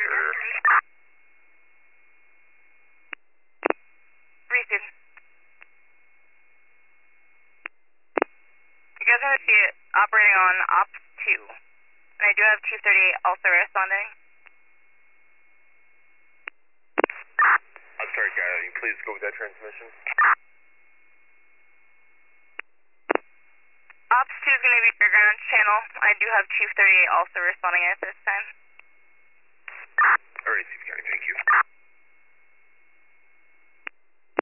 Sure. Received. You guys are operating on Ops 2. And I do have 238 also responding. I'm sorry, can you please go with that transmission? Ops 2 is going to be your ground channel. I do have 238 also responding at this time.